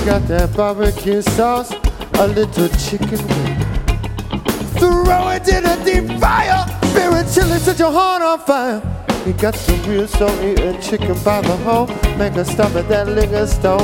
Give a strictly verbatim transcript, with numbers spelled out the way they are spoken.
got that barbecue sauce, a little chicken wing. Throw it in a deep fire, spirit chili, set your heart on fire. You got some real soul eating chicken by the hole, make her stop at that liquor store.